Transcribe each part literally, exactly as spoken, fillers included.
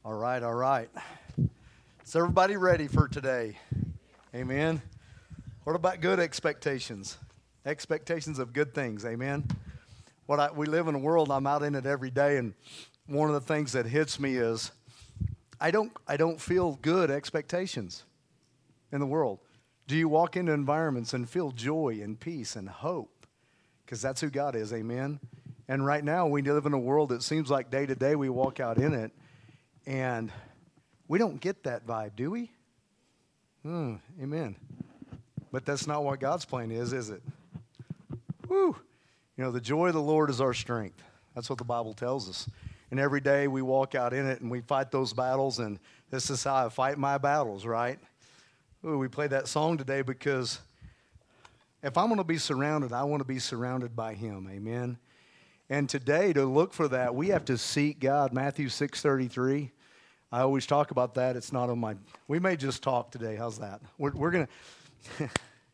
All right, all right. Is everybody ready for today? Amen. What about good expectations? Expectations of good things, amen. What I, we live in a world, I'm out in it every day, and one of the things that hits me is I don't I don't feel good expectations in the world. Do you walk into environments and feel joy and peace and hope? Because that's who God is, amen. And right now we live in a world that seems like day to day we walk out in it, and we don't get that vibe, do we? Hmm, amen. But that's not what God's plan is, is it? Woo! You know, the joy of the Lord is our strength. That's what the Bible tells us. And every day we walk out in it and we fight those battles, and this is how I fight my battles, right? Ooh, we played that song today because if I'm going to be surrounded, I want to be surrounded by Him, amen? And today, to look for that, we have to seek God. Matthew six thirty-three. I always talk about that. It's not on my... We may just talk today. How's that? We're, we're going to...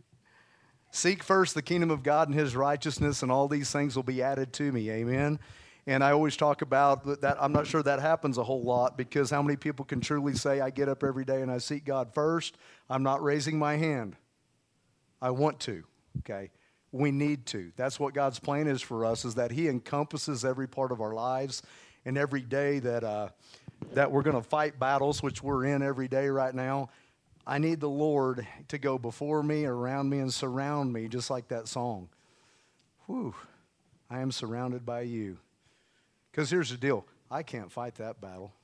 Seek first the kingdom of God and His righteousness, and all these things will be added to me. Amen? And I always talk about that. I'm not sure that happens a whole lot, because how many people can truly say, I get up every day and I seek God first? I'm not raising my hand. I want to. Okay? We need to. That's what God's plan is for us, is that He encompasses every part of our lives, and every day that... Uh, that we're going to fight battles, which we're in every day right now. I need the Lord to go before me, around me, and surround me, just like that song. Whew, I am surrounded by you. Because here's the deal. I can't fight that battle.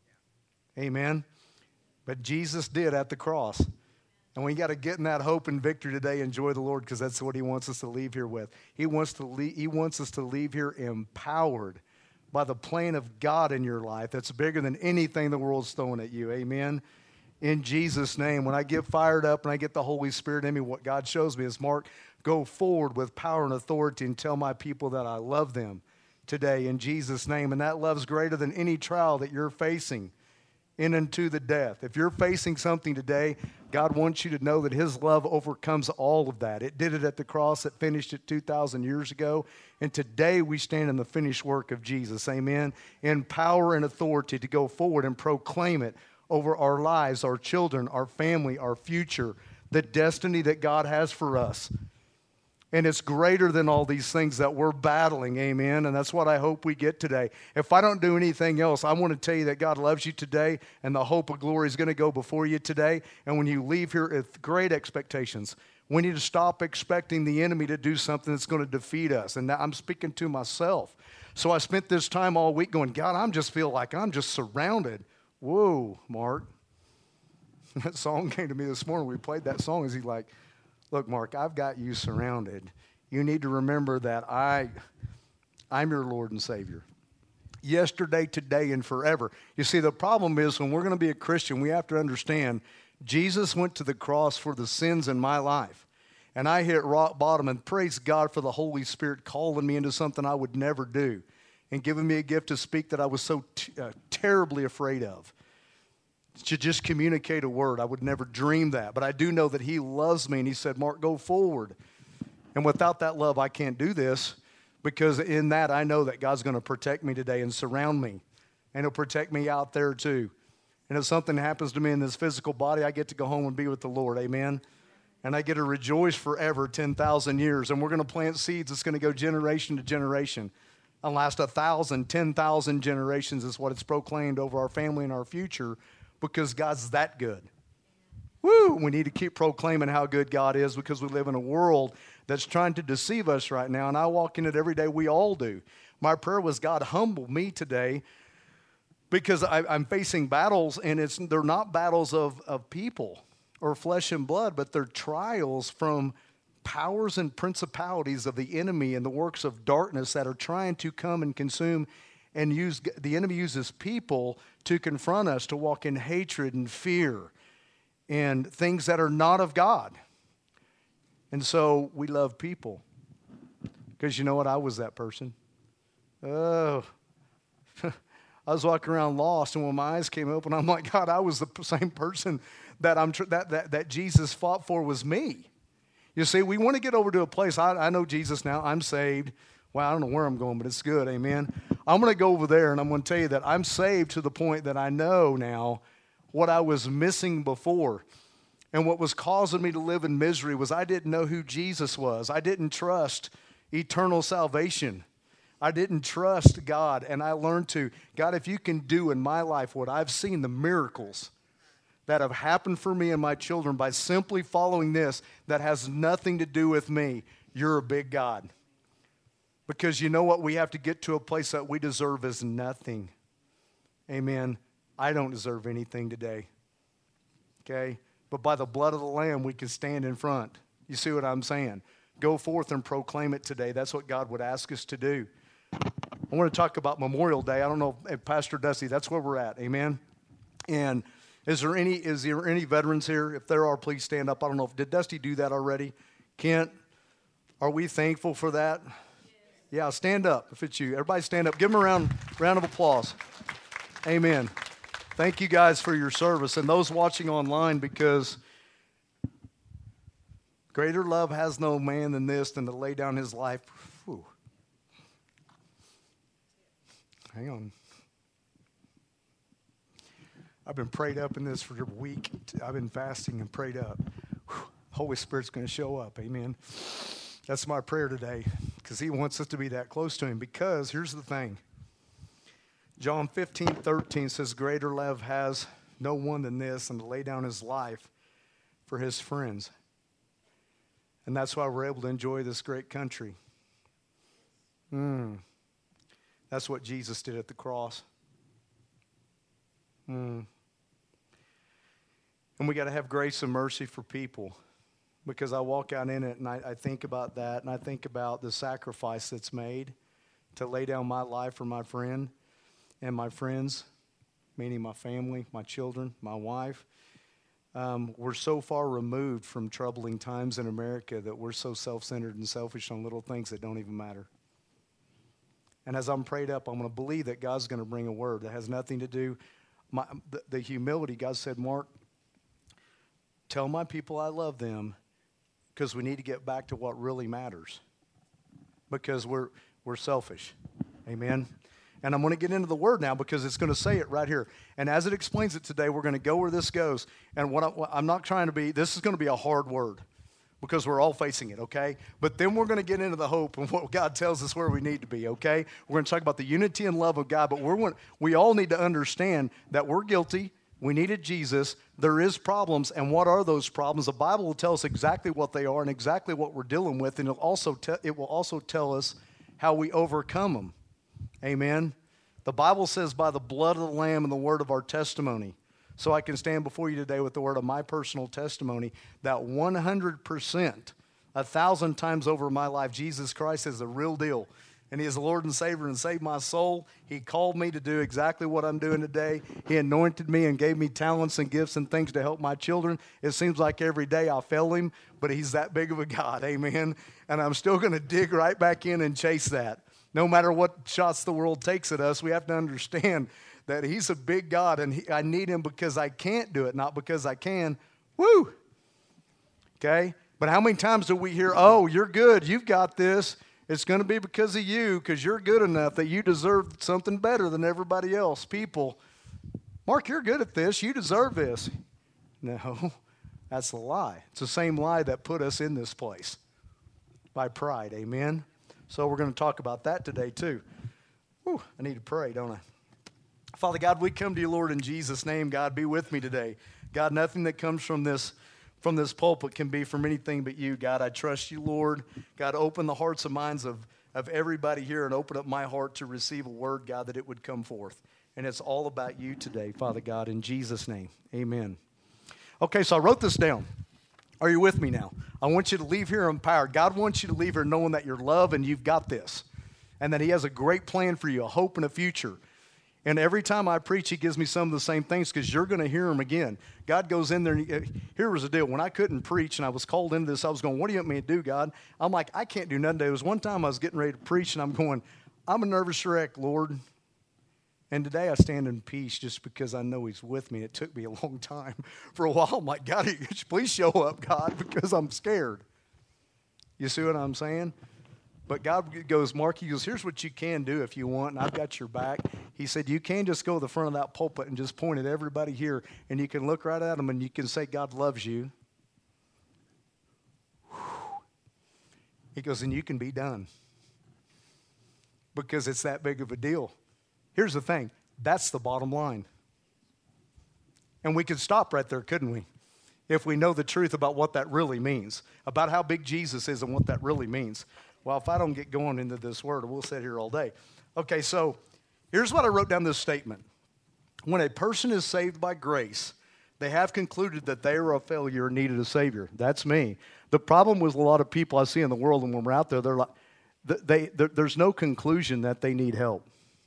Amen? But Jesus did at the cross. And we got to get in that hope and victory today. Enjoy the Lord, because that's what He wants us to leave here with. He wants to leave, He wants us to leave here empowered by the plan of God in your life that's bigger than anything the world's throwing at you. Amen? In Jesus' name, when I get fired up and I get the Holy Spirit in me, what God shows me is, Mark, go forward with power and authority and tell my people that I love them today in Jesus' name. And that love's greater than any trial that you're facing in and to the death. If you're facing something today, God wants you to know that His love overcomes all of that. It did it at the cross. It finished it two thousand years ago. And today we stand in the finished work of Jesus. Amen. In power and authority to go forward and proclaim it over our lives, our children, our family, our future, the destiny that God has for us. And it's greater than all these things that we're battling, amen? And that's what I hope we get today. If I don't do anything else, I want to tell you that God loves you today, and the hope of glory is going to go before you today. And when you leave here with great expectations, we need to stop expecting the enemy to do something that's going to defeat us. And I'm speaking to myself. So I spent this time all week going, God, I just feel like I'm just surrounded. Whoa, Mark. That song came to me this morning. We played that song. Is he like... Look, Mark, I've got you surrounded. You need to remember that I, I'm your Lord and Savior. Yesterday, today, and forever. You see, the problem is when we're going to be a Christian, we have to understand Jesus went to the cross for the sins in my life. And I hit rock bottom, and praise God for the Holy Spirit calling me into something I would never do and giving me a gift to speak that I was so t- uh, terribly afraid of. To just communicate a word. I would never dream that. But I do know that He loves me, and He said, Mark, go forward. And without that love, I can't do this, because in that I know that God's going to protect me today and surround me. And He'll protect me out there too. And if something happens to me in this physical body, I get to go home and be with the Lord. Amen? And I get to rejoice forever, ten thousand years. And we're going to plant seeds that's going to go generation to generation. And last a thousand, ten thousand generations is what it's proclaimed over our family and our future, because God's that good. Woo! We need to keep proclaiming how good God is, because we live in a world that's trying to deceive us right now, and I walk in it every day. We all do. My prayer was, God, humble me today, because I, I'm facing battles, and it's they're not battles of, of people or flesh and blood, but they're trials from powers and principalities of the enemy and the works of darkness that are trying to come and consume. And use the enemy uses people to confront us, to walk in hatred and fear and things that are not of God. And so we love people, because you know what? I was that person. Oh, I was walking around lost, and when my eyes came open, I'm like, God, I was the same person that I'm tr- that, that that Jesus fought for was me. You see, we want to get over to a place. I, I know Jesus now. I'm saved. Well, I don't know where I'm going, but it's good. Amen. I'm going to go over there and I'm going to tell you that I'm saved to the point that I know now what I was missing before. And what was causing me to live in misery was I didn't know who Jesus was. I didn't trust eternal salvation. I didn't trust God. And I learned to, God, if you can do in my life what I've seen, the miracles that have happened for me and my children by simply following this that has nothing to do with me, you're a big God. Because you know what? We have to get to a place that we deserve is nothing. Amen. I don't deserve anything today. Okay? But by the blood of the Lamb, we can stand in front. You see what I'm saying? Go forth and proclaim it today. That's what God would ask us to do. I want to talk about Memorial Day. I don't know, if Pastor Dusty, that's where we're at. Amen? And is there any is there any veterans here? If there are, please stand up. I don't know. If, did Dusty do that already? Kent, are we thankful for that? Yeah, stand up if it's you. Everybody stand up. Give them a round, round of applause. Amen. Thank you guys for your service. And those watching online, because greater love has no man than this, than to lay down his life. Whew. Hang on. I've been prayed up in this for a week. I've been fasting and prayed up. Whew. Holy Spirit's going to show up. Amen. That's my prayer today, because he wants us to be that close to him. Because here's the thing. John fifteen thirteen says, greater love has no one than this, and to lay down his life for his friends. And that's why we're able to enjoy this great country. Mm. That's what Jesus did at the cross. Mm. And we got to have grace and mercy for people. Because I walk out in it and I, I think about that, and I think about the sacrifice that's made to lay down my life for my friend and my friends, meaning my family, my children, my wife. Um, we're so far removed from troubling times in America that we're so self-centered and selfish on little things that don't even matter. And as I'm prayed up, I'm going to believe that God's going to bring a word that has nothing to do. My, the, the humility, God said, Mark, tell my people I love them, because we need to get back to what really matters. Because we're we're selfish. Amen. And I'm going to get into the word now, because it's going to say it right here. And as it explains it today, we're going to go where this goes. And what, I, what I'm not trying to be, this is going to be a hard word, because we're all facing it, okay? But then we're going to get into the hope and what God tells us where we need to be, okay? We're going to talk about the unity and love of God, but we're we all need to understand that we're guilty. We needed Jesus. There is problems, and what are those problems? The Bible will tell us exactly what they are and exactly what we're dealing with, and it'll also te- it will also tell us how we overcome them. Amen? The Bible says, by the blood of the Lamb and the word of our testimony. So I can stand before you today with the word of my personal testimony that one hundred percent, a thousand times over my life, Jesus Christ is the real deal. And he is the Lord and Savior and saved my soul. He called me to do exactly what I'm doing today. He anointed me and gave me talents and gifts and things to help my children. It seems like every day I fail him, but he's that big of a God, amen? And I'm still going to dig right back in and chase that. No matter what shots the world takes at us, we have to understand that he's a big God, and he, I need him because I can't do it, not because I can. Woo! Okay? But how many times do we hear, oh, you're good, you've got this. It's going to be because of you, because you're good enough that you deserve something better than everybody else. People, Mark, you're good at this. You deserve this. No, that's a lie. It's the same lie that put us in this place by pride. Amen? So we're going to talk about that today too. Whew, I need to pray, don't I? Father God, we come to you, Lord, in Jesus' name. God, be with me today. God, nothing that comes from this from this pulpit can be from anything but you. God, I trust you, Lord. God, open the hearts and minds of, of everybody here and open up my heart to receive a word, God, that it would come forth. And it's all about you today, Father God, in Jesus' name. Amen. Okay, so I wrote this down. Are you with me now? I want you to leave here empowered. God wants you to leave here knowing that you're loved and you've got this. And that he has a great plan for you, a hope and a future. And every time I preach, he gives me some of the same things, because you're going to hear them again. God goes in there. And he, here was the deal. When I couldn't preach and I was called into this, I was going, what do you want me to do, God? I'm like, I can't do nothing today. There was one time I was getting ready to preach, and I'm going, I'm a nervous wreck, Lord. And today I stand in peace just because I know he's with me. It took me a long time. For a while, I'm like, God, please show up, God, because I'm scared. You see what I'm saying? But God goes, Mark, he goes, here's what you can do if you want, and I've got your back. He said, you can just go to the front of that pulpit and just point at everybody here, and you can look right at them, and you can say, God loves you. He goes, and you can be done. Because it's that big of a deal. Here's the thing. That's the bottom line. And we could stop right there, couldn't we? If we know the truth about what that really means, about how big Jesus is and what that really means. Well, if I don't get going into this word, we'll sit here all day. Okay, so here's what I wrote down this statement. When a person is saved by grace, they have concluded that they are a failure and needed a Savior. That's me. The problem with a lot of people I see in the world, and when we're out there, they're like, they, they, there's no conclusion that they need help.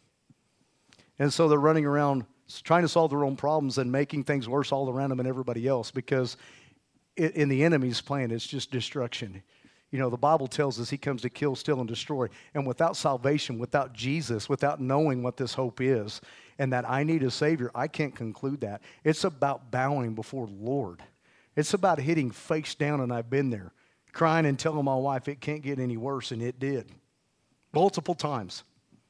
And so they're running around trying to solve their own problems and making things worse all around them and everybody else, because it, in the enemy's plan, it's just destruction. You know, the Bible tells us he comes to kill, steal, and destroy. And without salvation, without Jesus, without knowing what this hope is, and that I need a Savior, I can't conclude that. It's about bowing before the Lord. It's about hitting face down, and I've been there, crying and telling my wife it can't get any worse, and it did. Multiple times.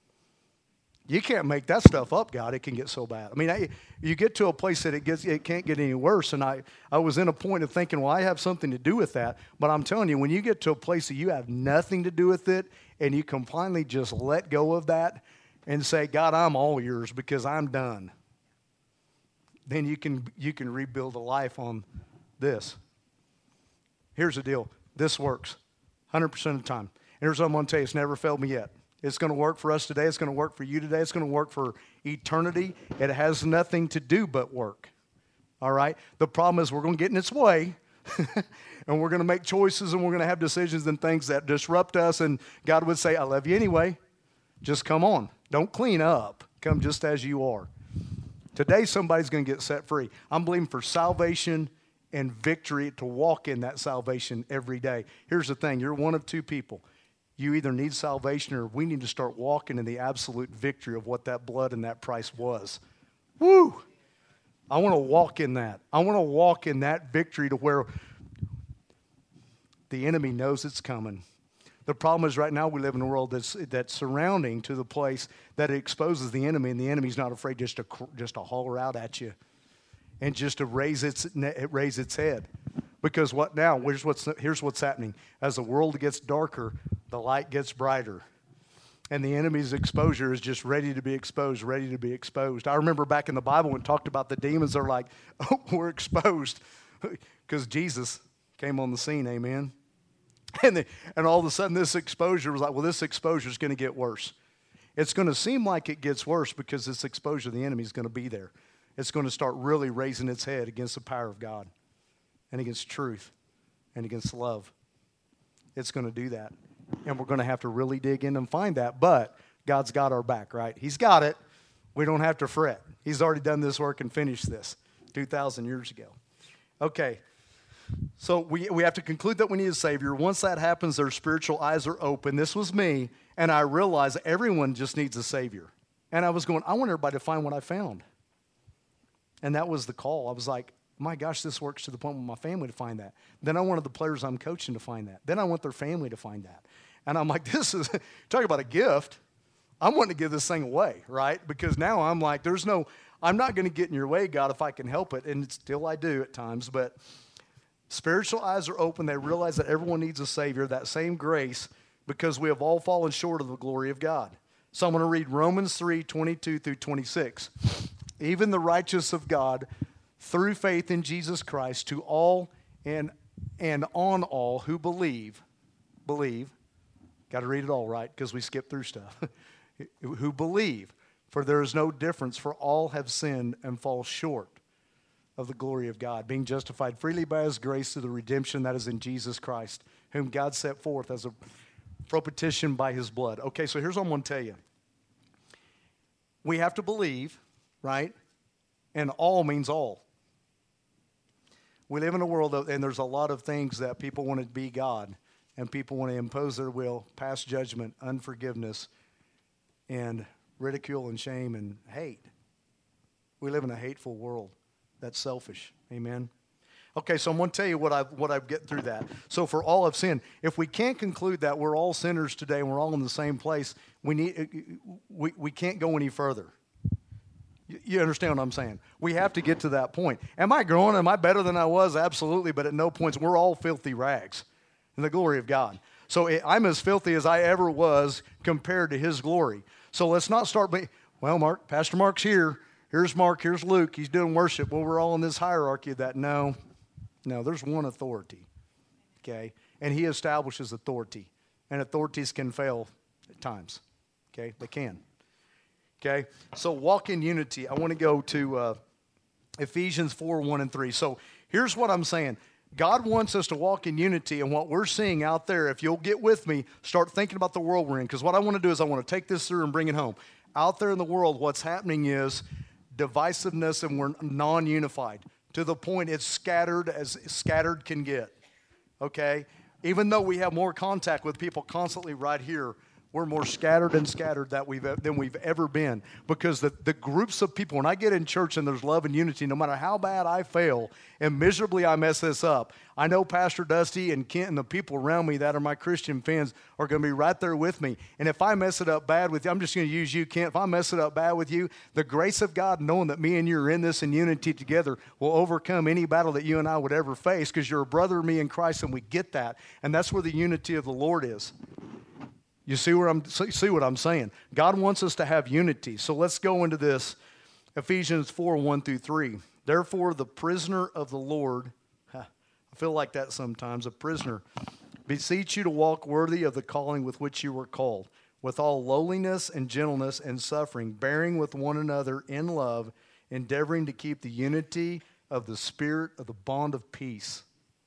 You can't make that stuff up, God. It can get so bad. I mean, I, you get to a place that it gets, it can't get any worse. And I, I was in a point of thinking, well, I have something to do with that. But I'm telling you, when you get to a place that you have nothing to do with it, and you can finally just let go of that and say, God, I'm all yours because I'm done, then you can you can rebuild a life on this. Here's the deal. This works one hundred percent of the time. And here's what I'm going to tell you. It's never failed me yet. It's going to work for us today. It's going to work for you today. It's going to work for eternity. It has nothing to do but work. All right? The problem is we're going to get in its way, and we're going to make choices, and we're going to have decisions and things that disrupt us, and God would say, I love you anyway. Just come on. Don't clean up. Come just as you are. Today, somebody's going to get set free. I'm believing for salvation and victory to walk in that salvation every day. Here's the thing. You're one of two people. You either need salvation, or we need to start walking in the absolute victory of what that blood and that price was. Woo! I want to walk in that. I want to walk in that victory to where the enemy knows it's coming. The problem is right now we live in a world that's that's surrounding to the place that it exposes the enemy, and the enemy's not afraid just to just to holler out at you and just to raise its raise its head. Because what now? Here's what's here's what's happening. As the world gets darker, the light gets brighter. And the enemy's exposure is just ready to be exposed, ready to be exposed. I remember back in the Bible when it talked about the demons, they're like, oh, we're exposed. Because Jesus came on the scene, amen? And, the, and all of a sudden this exposure was like, well, this exposure is going to get worse. It's going to seem like it gets worse because this exposure of the enemy is going to be there. It's going to start really raising its head against the power of God and against truth and against love. It's going to do that. And we're going to have to really dig in and find that. But God's got our back, right? He's got it. We don't have to fret. He's already done this work and finished this two thousand years ago. Okay. So we, we have to conclude that we need a Savior. Once that happens, their spiritual eyes are open. This was me, and I realized everyone just needs a Savior. And I was going, I want everybody to find what I found. And that was the call. I was like, my gosh, this works to the point with my family to find that. Then I wanted the players I'm coaching to find that. Then I want their family to find that. And I'm like, this is, talk about a gift. I'm wanting to give this thing away, right? Because now I'm like, there's no, I'm not going to get in your way, God, if I can help it. And still I do at times. But spiritual eyes are open. They realize that everyone needs a Savior, that same grace, because we have all fallen short of the glory of God. So I'm going to read Romans three, twenty-two through twenty-six. Even the righteous of God, through faith in Jesus Christ, to all and and on all who believe, believe, got to read it all right because we skip through stuff, who believe, for there is no difference, for all have sinned and fall short of the glory of God, being justified freely by His grace through the redemption that is in Jesus Christ, whom God set forth as a propitiation by His blood. Okay, so here's what I'm going to tell you. We have to believe, right? And all means all. We live in a world, of, and there's a lot of things that people want to be God, and people want to impose their will, pass judgment, unforgiveness, and ridicule and shame and hate. We live in a hateful world that's selfish. Amen? Okay, so I'm going to tell you what I what I get through that. So for all have sinned, if we can't conclude that we're all sinners today and we're all in the same place, we need we, we can't go any further. You, you understand what I'm saying? We have to get to that point. Am I growing? Am I better than I was? Absolutely, but at no points. We're all filthy rags in the glory of God. So I'm as filthy as I ever was compared to His glory. So let's not start being, well, Mark, Pastor Mark's here. Here's Mark, here's Luke. He's doing worship. Well, we're all in this hierarchy of that. No. No, there's one authority, okay? And He establishes authority. And authorities can fail at times, okay? They can, okay? So walk in unity. I want to go to uh, Ephesians four, one and three. So here's what I'm saying. God wants us to walk in unity, and what we're seeing out there, if you'll get with me, start thinking about the world we're in, because what I want to do is I want to take this through and bring it home. Out there in the world, what's happening is divisiveness, and we're non-unified. To the point it's scattered as scattered can get, okay? Even though we have more contact with people constantly right here, we're more scattered and scattered that we've, than we've ever been. Because the, the groups of people, when I get in church and there's love and unity, no matter how bad I fail and miserably I mess this up, I know Pastor Dusty and Kent and the people around me that are my Christian fans are going to be right there with me. And if I mess it up bad with you, I'm just going to use you, Kent. If I mess it up bad with you, the grace of God, knowing that me and you are in this in unity together, will overcome any battle that you and I would ever face, because you're a brother of me in Christ, and we get that. And that's where the unity of the Lord is. You see where I'm see what I'm saying? God wants us to have unity. So let's go into this. Ephesians four, one through three. Therefore, the prisoner of the Lord, I feel like that sometimes, a prisoner, beseech you to walk worthy of the calling with which you were called, with all lowliness and gentleness and suffering, bearing with one another in love, endeavoring to keep the unity of the Spirit of the bond of peace.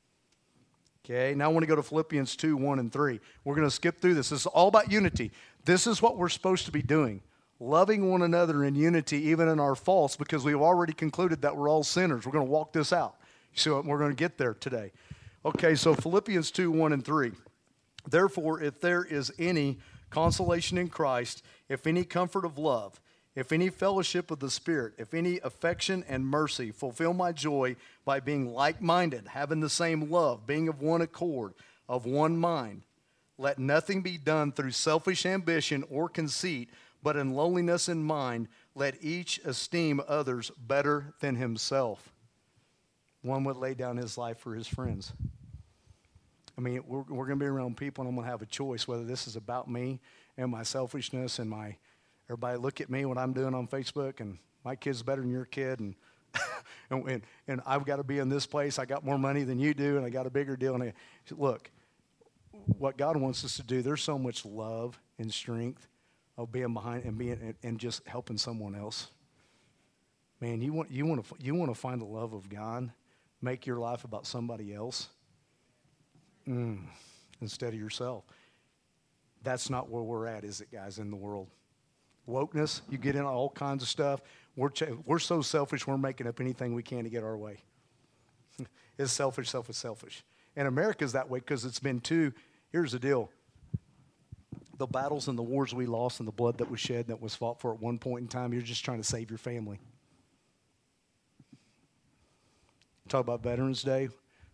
Okay, now I want to go to Philippians two, one and three. We're going to skip through this. This is all about unity. This is what we're supposed to be doing. Loving one another in unity, even in our faults, because we've already concluded that we're all sinners. We're going to walk this out. So we're going to get there today. Okay, so Philippians two, one and three. Therefore, if there is any consolation in Christ, if any comfort of love, if any fellowship of the Spirit, if any affection and mercy, fulfill my joy by being like-minded, having the same love, being of one accord, of one mind. Let nothing be done through selfish ambition or conceit, but in lowliness in mind, let each esteem others better than himself. One would lay down his life for his friends. I mean, we're, we're going to be around people, and I'm going to have a choice whether this is about me and my selfishness and my... Everybody look at me, what I'm doing on Facebook, and my kid's better than your kid, and and, and, and I've got to be in this place. I got more money than you do, and I got a bigger deal. And I, look, what God wants us to do, there's so much love and strength of being behind and being and, and just helping someone else. Man, you want you want to you want to find the love of God, make your life about somebody else mm, instead of yourself. That's not where we're at, is it, guys, in the world? Wokeness, you get in all kinds of stuff. We're ch- we're so selfish, we're making up anything we can to get our way. It's selfish, selfish, selfish. And America's that way because it's been too, here's the deal. The battles and the wars we lost and the blood that was shed that was fought for at one point in time, you're just trying to save your family. Talk about Veterans Day.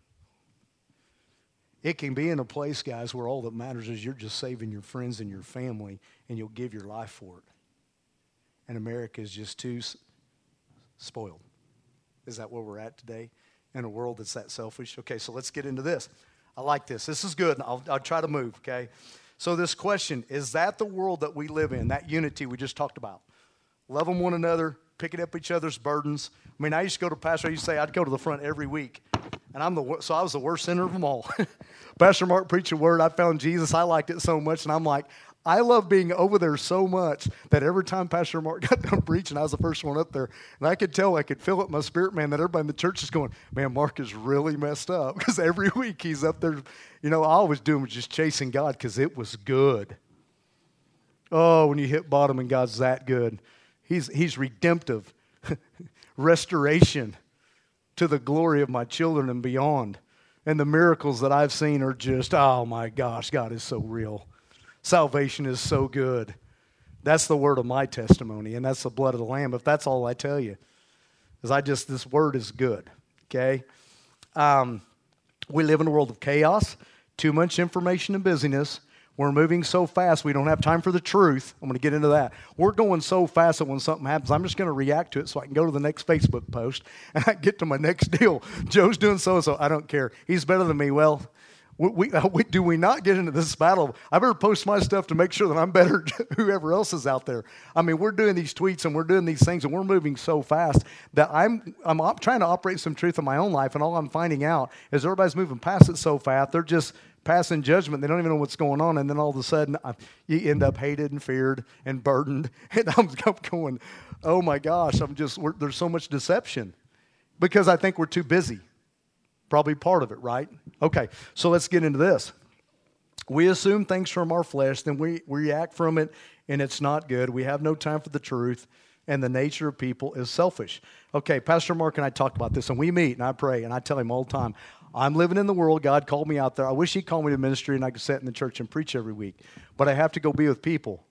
It can be in a place, guys, where all that matters is you're just saving your friends and your family, and you'll give your life for it. And America is just too s- spoiled. Is that where we're at today? In a world that's that selfish? Okay, so let's get into this. I like this. This is good. I'll, I'll try to move, okay? So this question, is that the world that we live in, that unity we just talked about? Loving one another, picking up each other's burdens. I mean, I used to go to Pastor, I used to say I'd go to the front every week. And I'm the so I was the worst sinner of them all. Pastor Mark preached a word. I found Jesus. I liked it so much. And I'm like, I love being over there so much that every time Pastor Mark got done preaching, I was the first one up there. And I could tell, I could feel it in my spirit, man, that everybody in the church is going, man, Mark is really messed up. Because every week he's up there. You know, all I was doing was just chasing God because it was good. Oh, when you hit bottom and God's that good. He's, he's redemptive. Restoration. To the glory of my children and beyond. And the miracles that I've seen are just, oh my gosh, God is so real. Salvation is so good. That's the word of my testimony, and that's the blood of the Lamb. If that's all I tell you, is I just, this word is good, okay? Um, we live in a world of chaos, too much information and busyness. We're moving so fast, we don't have time for the truth. I'm going to get into that. We're going so fast that when something happens, I'm just going to react to it so I can go to the next Facebook post and I get to my next deal. Joe's doing so-and-so. I don't care. He's better than me. Well, we, we, we, do we not get into this battle? I better post my stuff to make sure that I'm better than whoever else is out there. I mean, we're doing these tweets and we're doing these things and we're moving so fast that I'm, I'm op- trying to operate some truth in my own life, and all I'm finding out is everybody's moving past it so fast. They're just passing judgment. They don't even know what's going on, and then all of a sudden I, you end up hated and feared and burdened, and I'm going, oh my gosh, I'm just, we're, there's so much deception because I think we're too busy. Probably part of it, right? Okay, so let's get into this. We assume things from our flesh, then we, we react from it, and it's not good. We have no time for the truth, and the nature of people is selfish. Okay, Pastor Mark and I talk about this, and we meet, and I pray, and I tell him all the time, I'm living in the world. God called me out there. I wish He called me to ministry and I could sit in the church and preach every week. But I have to go be with people.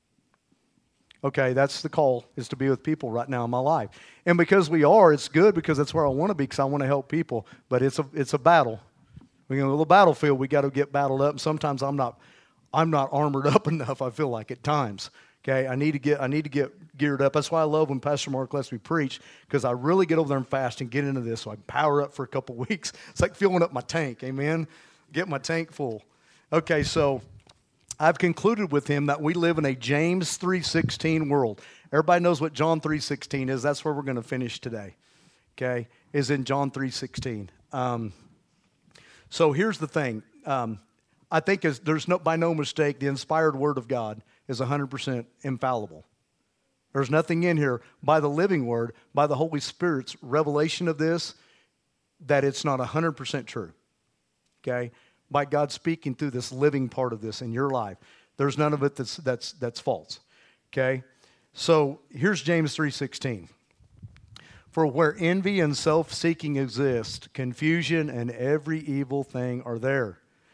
Okay, that's the call, is to be with people right now in my life. And because we are, it's good because that's where I want to be, because I want to help people. But it's a it's a battle. We're in a little battlefield. We got to get battled up. And sometimes I'm not I'm not armored up enough, I feel like, at times. Okay, I need to get I need to get geared up. That's why I love when Pastor Mark lets me preach, because I really get over there and fast and get into this so I can power up for a couple weeks. It's like filling up my tank, amen? Get my tank full. Okay, so I've concluded with him that we live in a James three sixteen world. Everybody knows what John three sixteen is. That's where we're going to finish today, okay, is in John three sixteen. Um, so here's the thing. Um, I think as, there's no by no mistake, the inspired Word of God is one hundred percent infallible. There's nothing in here by the living Word, by the Holy Spirit's revelation of this, that it's not one hundred percent true. Okay? By God speaking through this living part of this in your life, there's none of it that's that's that's false. Okay? So here's James three sixteen. For where envy and self-seeking exist, confusion and every evil thing are there.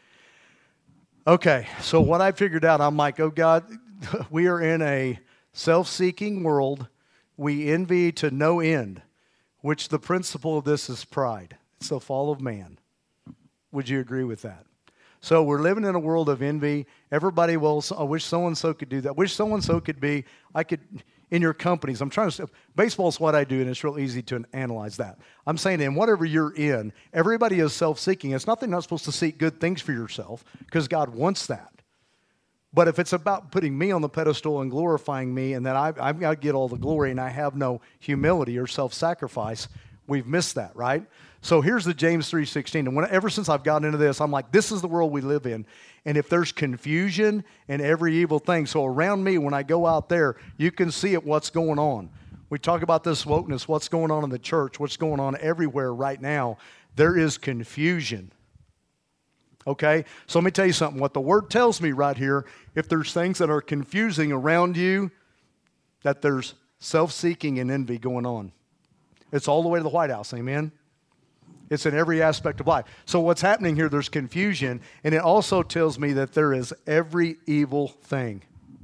Okay, so what I figured out, I'm like, oh God, we are in a self-seeking world. We envy to no end, which the principle of this is pride. It's the fall of man. Would you agree with that? So we're living in a world of envy. Everybody, well, I wish so-and-so could do that. I wish so-and-so could be, I could, in your companies, I'm trying to, baseball is what I do, and it's real easy to analyze that. I'm saying in whatever you're in, everybody is self-seeking. It's not that you're not supposed to seek good things for yourself, because God wants that. But if it's about putting me on the pedestal and glorifying me, and that I've, I've got to get all the glory, and I have no humility or self-sacrifice, we've missed that, right? So here's the James three sixteen. And when, ever since I've gotten into this, I'm like, this is the world we live in. And if there's confusion and every evil thing, so around me, when I go out there, you can see it, what's going on. We talk about this wokeness, what's going on in the church, what's going on everywhere right now. There is confusion. Okay? So let me tell you something. What the Word tells me right here, if there's things that are confusing around you, that there's self-seeking and envy going on. It's all the way to the White House, amen? It's in every aspect of life. So what's happening here, there's confusion, and it also tells me that there is every evil thing.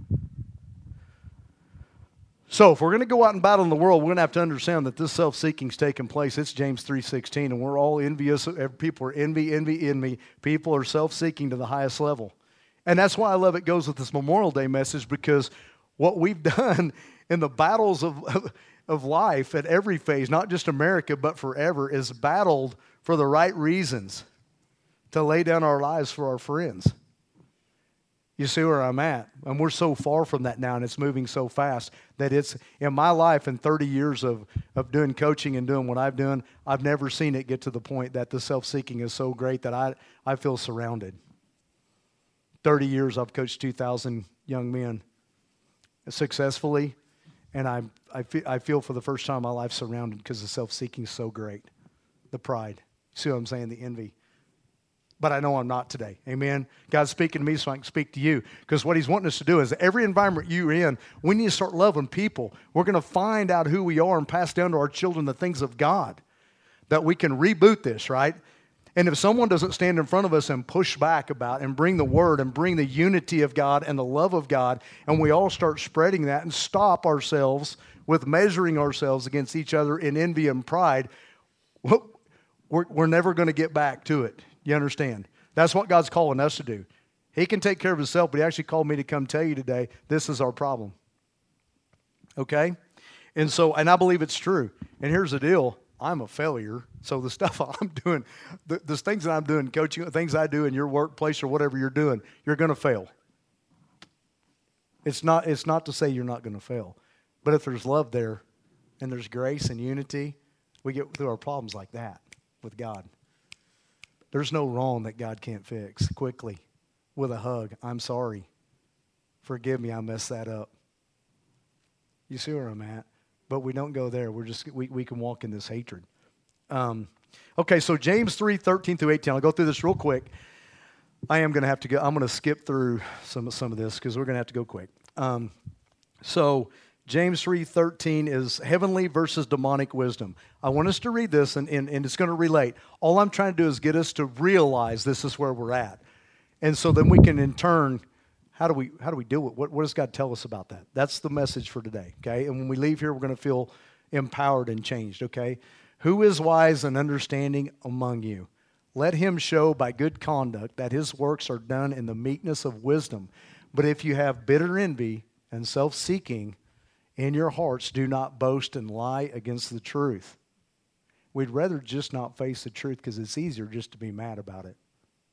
So if we're going to go out and battle in the world, we're going to have to understand that this self-seeking is taking place. It's James three sixteen, and we're all envious. People are envy, envy, envy. People are self-seeking to the highest level. And that's why I love it goes with this Memorial Day message, because what we've done in the battles of, of, of life at every phase, not just America, but forever, is battled for the right reasons to lay down our lives for our friends. You see where I'm at? And we're so far from that now, and it's moving so fast that it's, in my life, in thirty years of, of doing coaching and doing what I've done, I've never seen it get to the point that the self-seeking is so great that I, I feel surrounded. thirty years I've coached two thousand young men successfully, and I, I, feel, I feel for the first time in my life surrounded because the self-seeking is so great. The pride. See what I'm saying? The envy. But I know I'm not today. Amen? God's speaking to me so I can speak to you. Because what He's wanting us to do is every environment you're in, we need to start loving people. We're going to find out who we are and pass down to our children the things of God. That we can reboot this, right? And if someone doesn't stand in front of us and push back about and bring the Word and bring the unity of God and the love of God, and we all start spreading that and stop ourselves with measuring ourselves against each other in envy and pride, we're, we're never going to get back to it. You understand? That's what God's calling us to do. He can take care of himself, but he actually called me to come tell you today, this is our problem. Okay? And so, and I believe it's true. And here's the deal. I'm a failure. So the stuff I'm doing, the, the things that I'm doing, coaching, the things I do in your workplace or whatever you're doing, you're going to fail. It's not, it's not to say you're not going to fail. But if there's love there and there's grace and unity, we get through our problems like that with God. There's no wrong that God can't fix quickly with a hug. I'm sorry. Forgive me, I messed that up. You see where I'm at? But we don't go there. We're just we, we can walk in this hatred. Um, okay, so James three, thirteen through eighteen. I'll go through this real quick. I am going to have to go. I'm going to skip through some some of this because we're going to have to go quick. Um, so James three, thirteen is heavenly versus demonic wisdom. I want us to read this, and, and, and it's going to relate. All I'm trying to do is get us to realize this is where we're at. And so then we can, in turn, how do we how do we do it? What, what does God tell us about that? That's the message for today, okay? And when we leave here, we're going to feel empowered and changed, okay? Who is wise and understanding among you? Let him show by good conduct that his works are done in the meekness of wisdom. But if you have bitter envy and self-seeking in your hearts, do not boast and lie against the truth. We'd rather just not face the truth because it's easier just to be mad about it.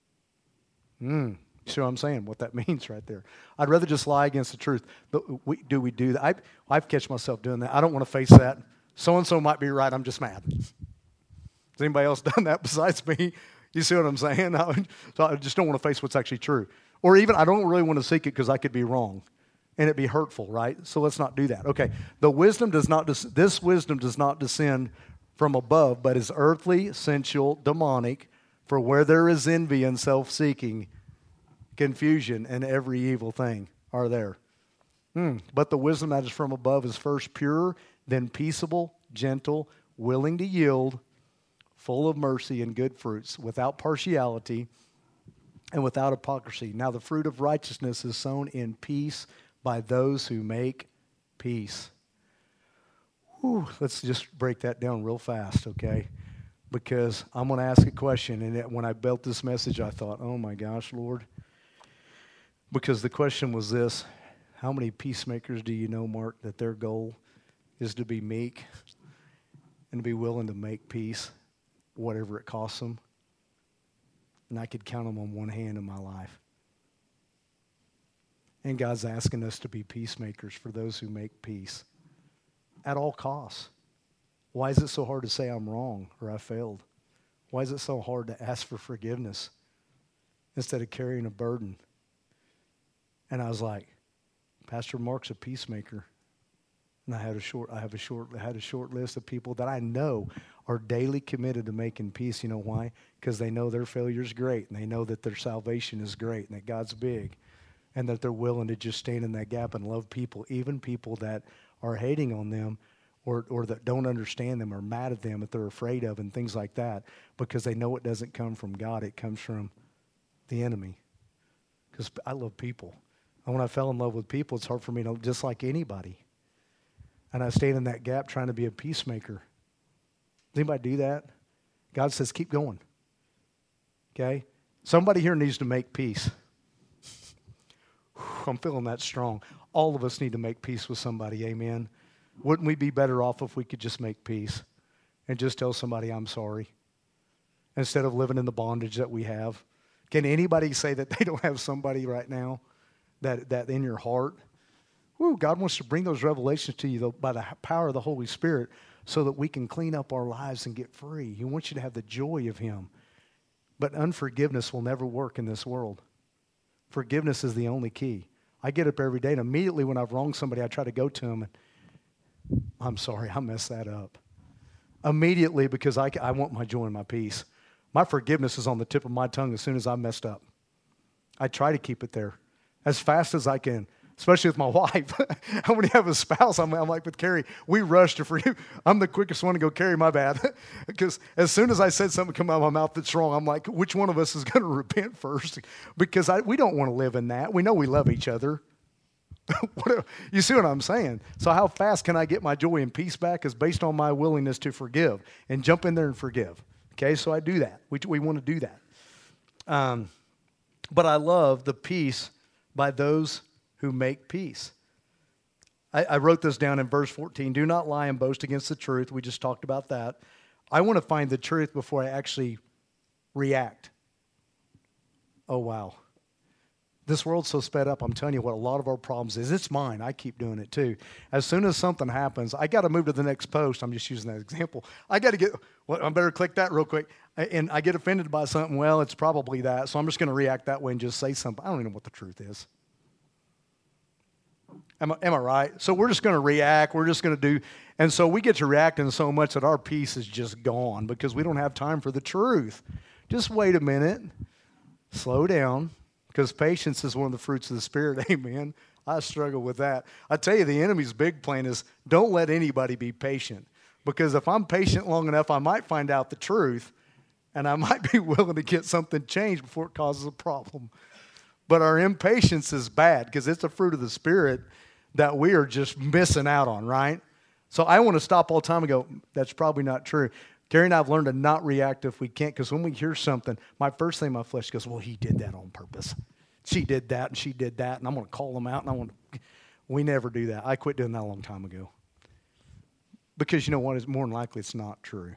Hmm. See what I'm saying? What that means right there. I'd rather just lie against the truth. But we, do we do that? I, I've catch myself doing that. I don't want to face that. So-and-so might be right. I'm just mad. Has anybody else done that besides me? You see what I'm saying? I, so I just don't want to face what's actually true. Or even I don't really want to seek it because I could be wrong. And it'd be hurtful, right? So let's not do that. Okay. The wisdom does not, des- this wisdom does not descend from above, but is earthly, sensual, demonic. For where there is envy and self-seeking, confusion, and every evil thing are there. Hmm. But the wisdom that is from above is first pure, then peaceable, gentle, willing to yield, full of mercy and good fruits, without partiality and without hypocrisy. Now the fruit of righteousness is sown in peace by those who make peace. Whew, let's just break that down real fast, okay? Because I'm going to ask a question, and when I built this message, I thought, oh my gosh, Lord. Because the question was this: how many peacemakers do you know, Mark, that their goal is to be meek and to be willing to make peace, whatever it costs them? And I could count them on one hand in my life. And God's asking us to be peacemakers for those who make peace at all costs. Why is it so hard to say I'm wrong or I failed? Why is it so hard to ask for forgiveness instead of carrying a burden? And I was like, Pastor Mark's a peacemaker. And I had a short, I have a short, I had a short list of people that I know are daily committed to making peace. You know why? Because they know their failure is great, and they know that their salvation is great, and that God's big, and that they're willing to just stand in that gap and love people, even people that are hating on them, or or that don't understand them, or mad at them, that they're afraid of, and things like that, because they know it doesn't come from God; it comes from the enemy. Because I love people. And when I fell in love with people, it's hard for me to just like anybody. And I stayed in that gap trying to be a peacemaker. Does anybody do that? God says, keep going. Okay? Somebody here needs to make peace. I'm feeling that strong. All of us need to make peace with somebody, amen? Wouldn't we be better off if we could just make peace and just tell somebody, I'm sorry, instead of living in the bondage that we have? Can anybody say that they don't have somebody right now that, that in your heart? Woo, God wants to bring those revelations to you though, by the power of the Holy Spirit so that we can clean up our lives and get free. He wants you to have the joy of Him. But unforgiveness will never work in this world. Forgiveness is the only key. I get up every day, and immediately when I've wronged somebody, I try to go to them and, I'm sorry, I messed that up. Immediately, because I, I want my joy and my peace. My forgiveness is on the tip of my tongue as soon as I messed up. I try to keep it there as fast as I can, especially with my wife. When you have a spouse, I'm, I'm like with Carrie, we rush to forgive. I'm the quickest one to go, Carrie, my bad. Because as soon as I said something come out of my mouth that's wrong, I'm like, which one of us is going to repent first? Because I, we don't want to live in that. We know we love each other. What, you see what I'm saying? So how fast can I get my joy and peace back is based on my willingness to forgive and jump in there and forgive. Okay, so I do that. We, we want to do that. Um, but I love the peace by those who make peace. I, I wrote this down in verse fourteen. Do not lie and boast against the truth. We just talked about that. I want to find the truth before I actually react. Oh, wow. This world's so sped up, I'm telling you what a lot of our problems is. It's mine. I keep doing it too. As soon as something happens, I got to move to the next post. I'm just using that example. I got to get, well, I better click that real quick. And I get offended by something. Well, it's probably that. So I'm just going to react that way and just say something. I don't even know what the truth is. Am I, am I right? So we're just going to react. We're just going to do. And so we get to reacting so much that our peace is just gone because we don't have time for the truth. Just wait a minute. Slow down. Because patience is one of the fruits of the Spirit. Amen. I struggle with that. I tell you, the enemy's big plan is don't let anybody be patient. Because if I'm patient long enough, I might find out the truth, and I might be willing to get something changed before it causes a problem. But our impatience is bad because it's a fruit of the Spirit that we are just missing out on, right? So I want to stop all the time and go, that's probably not true. Carrie and I have learned to not react if we can't, because when we hear something, my first thing, my flesh goes, well, he did that on purpose. She did that, and she did that, and I'm going to call them out, and I want to. We never do that. I quit doing that a long time ago. Because you know what? It's more than likely it's not true.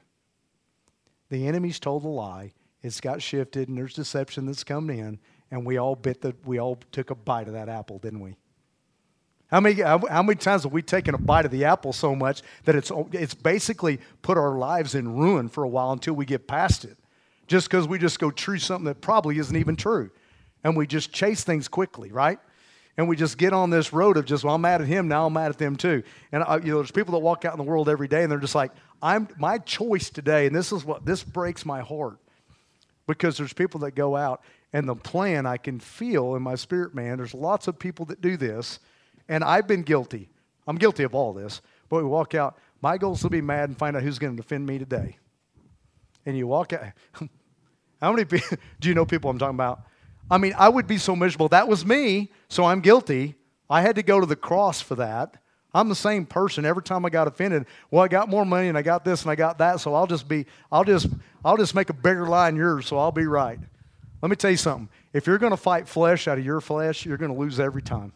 The enemy's told a lie. It's got shifted, and there's deception that's coming in, and we all bit the, we all took a bite of that apple, didn't we? How many, how many times have we taken a bite of the apple so much that it's, it's basically put our lives in ruin for a while until we get past it? Just because we just go true something that probably isn't even true. And we just chase things quickly, right? And we just get on this road of just, well, I'm mad at him, now I'm mad at them too. And I, you know, there's people that walk out in the world every day and they're just like, I'm my choice today, and this is what, this breaks my heart. Because there's people that go out, and the plan I can feel in my spirit, man, there's lots of people that do this. And I've been guilty. I'm guilty of all this. But we walk out. My goal is to be mad and find out who's going to defend me today. And you walk out. How many people, do you know people I'm talking about? I mean, I would be so miserable. That was me, so I'm guilty. I had to go to the cross for that. I'm the same person every time I got offended. Well, I got more money and I got this and I got that, so I'll just be, I'll just, I'll just make a bigger lie than yours, so I'll be right. Let me tell you something. If you're going to fight flesh out of your flesh, you're going to lose every time.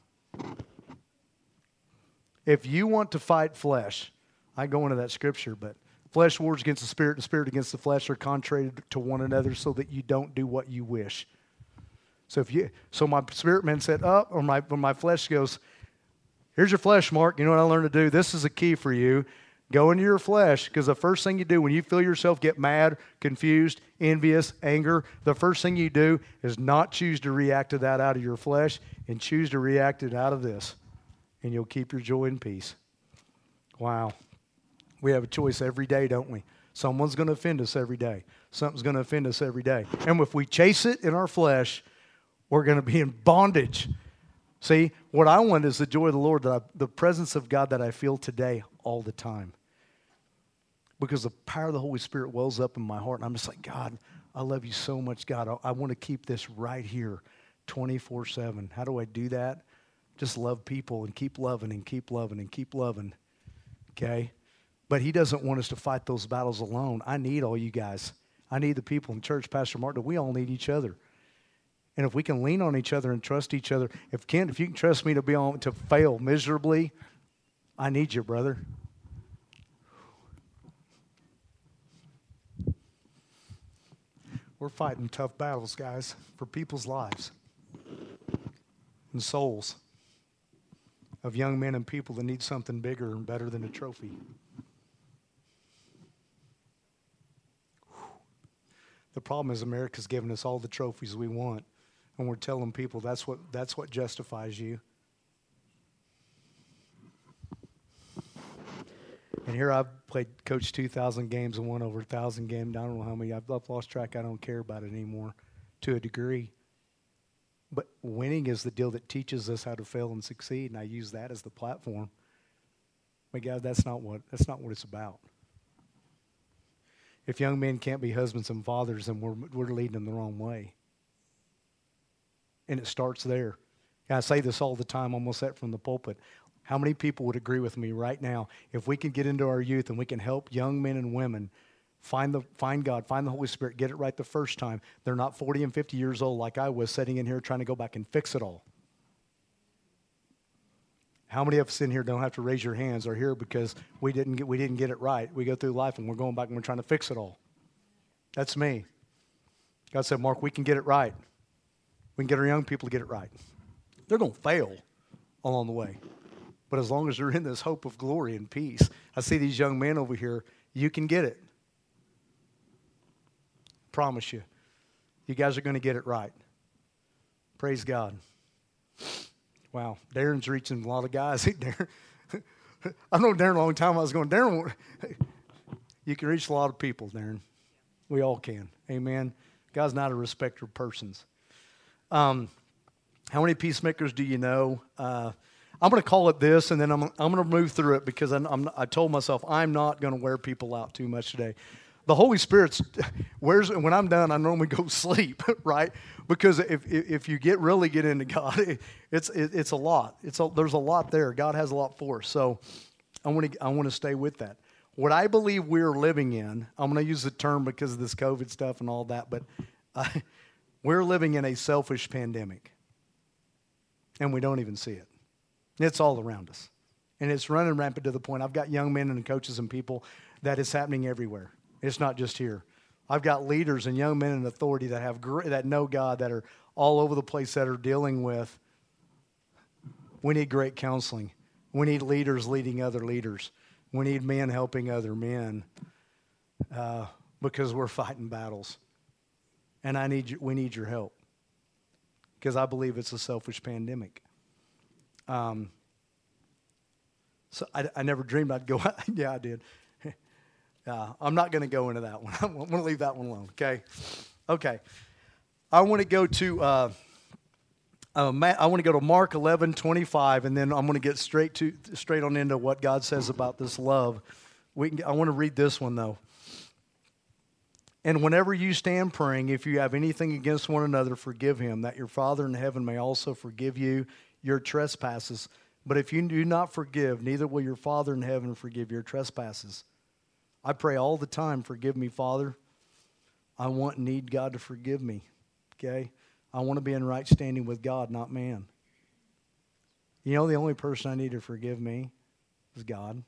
If you want to fight flesh, I go into that scripture, but flesh wars against the spirit and spirit against the flesh are contrary to one another so that you don't do what you wish. So if you, so my spirit man said up, or my, or my flesh goes, here's your flesh, Mark. You know what I learned to do? This is a key for you. Go into your flesh, because the first thing you do when you feel yourself get mad, confused, envious, anger, the first thing you do is not choose to react to that out of your flesh and choose to react it out of this. And you'll keep your joy and peace. Wow. We have a choice every day, don't we? Someone's going to offend us every day. Something's going to offend us every day. And if we chase it in our flesh, we're going to be in bondage. See, what I want is the joy of the Lord, that I, the presence of God that I feel today all the time. Because the power of the Holy Spirit wells up in my heart. And I'm just like, God, I love you so much, God. I, I want to keep this right here twenty-four seven. How do I do that? Just love people and keep loving and keep loving and keep loving, okay? But he doesn't want us to fight those battles alone. I need all you guys. I need the people in church, Pastor Martin. We all need each other. And if we can lean on each other and trust each other, if Kent, if you can trust me to be on to fail miserably, I need you, brother. We're fighting tough battles, guys, for people's lives and souls of young men and people that need something bigger and better than a trophy. The problem is America's giving us all the trophies we want, and we're telling people that's what that's what justifies you. And here I've played, coached two thousand games and won over one thousand games. I don't know how many. I've lost track. I don't care about it anymore to a degree. But winning is the deal that teaches us how to fail and succeed, and I use that as the platform. But God, that's not what that's not what it's about. If young men can't be husbands and fathers, then we're we're leading them the wrong way. And it starts there. And I say this all the time, almost that from the pulpit. How many people would agree with me right now? If we can get into our youth and we can help young men and women Find the find God, find the Holy Spirit, get it right the first time. They're not forty and fifty years old like I was sitting in here trying to go back and fix it all. How many of us in here don't have to raise your hands are here because we didn't get we didn't get it right? We go through life and we're going back and we're trying to fix it all. That's me. God said, Mark, we can get it right. We can get our young people to get it right. They're going to fail along the way. But as long as they're in this hope of glory and peace, I see these young men over here, you can get it. Promise you. You guys are going to get it right. Praise God. Wow. Darren's reaching a lot of guys. Darren, I've known Darren a long time. I was going, Darren, you can reach a lot of people, Darren. We all can. Amen. God's not a respecter of persons. Um, how many peacemakers do you know? Uh, I'm going to call it this, and then I'm, I'm going to move through it because I'm, I'm, I told myself I'm not going to wear people out too much today. The Holy Spirit's, where's, when I'm done, I normally go sleep, right? Because if if you get really get into God, it, it's it, it's a lot. It's a, there's a lot there. God has a lot for us. So I want to I want to stay with that. What I believe we're living in, I'm going to use the term because of this COVID stuff and all that, but uh, we're living in a selfish pandemic, and we don't even see it. It's all around us, and it's running rampant to the point. I've got young men and coaches and people that it's happening everywhere. It's not just here. I've got leaders and young men in authority that have that know God that are all over the place that are dealing with. We need great counseling. We need leaders leading other leaders. We need men helping other men uh, because we're fighting battles. And I need you, we need your help because I believe it's a selfish pandemic. Um, so I, I never dreamed I'd go. Yeah, I did. Uh, I'm not going to go into that one. I'm going to leave that one alone, okay? Okay. I want to go to uh, uh, I want to go to Mark eleven twenty-five, and then I'm going to get straight to straight on into what God says about this love. We can, I want to read this one, though. And whenever you stand praying, if you have anything against one another, forgive him, that your Father in heaven may also forgive you your trespasses. But if you do not forgive, neither will your Father in heaven forgive your trespasses. I pray all the time, forgive me, Father. I want and need God to forgive me, okay? I want to be in right standing with God, not man. You know, the only person I need to forgive me is God.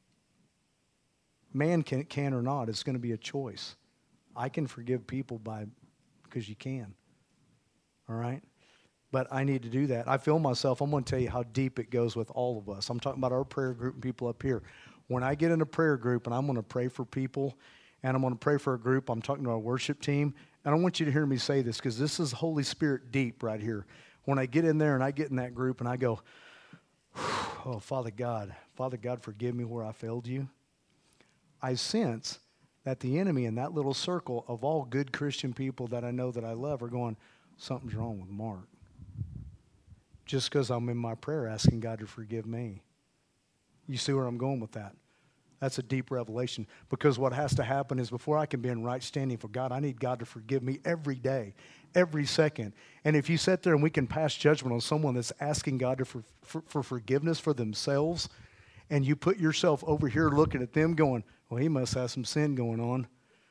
Man can, can or not. It's going to be a choice. I can forgive people by because you can, all right? But I need to do that. I feel myself, I'm going to tell you how deep it goes with all of us. I'm talking about our prayer group and people up here. When I get in a prayer group and I'm going to pray for people and I'm going to pray for a group, I'm talking to our worship team, and I want you to hear me say this because this is Holy Spirit deep right here. When I get in there and I get in that group and I go, oh, Father God, Father God, forgive me where I failed you. I sense that the enemy in that little circle of all good Christian people that I know that I love are going, something's wrong with Mark. Just because I'm in my prayer asking God to forgive me. You see where I'm going with that? That's a deep revelation. Because what has to happen is before I can be in right standing for God, I need God to forgive me every day, every second. And if you sit there and we can pass judgment on someone that's asking God to for, for, for forgiveness for themselves, and you put yourself over here looking at them going, well, he must have some sin going on.